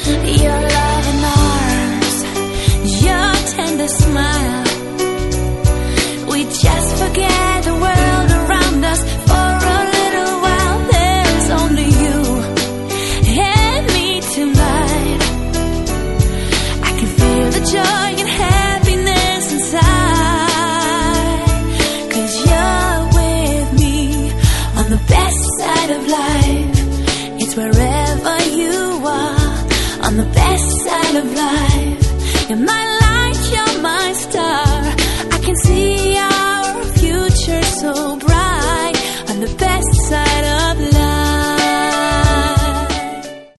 Your loving arms, your tender smile. We just forget the world around us for a little while. There's only you and me tonight. I can feel the joy and happiness inside, 'cause you're with me on the best side of life. It's wherever you are, on the best side of life. You're my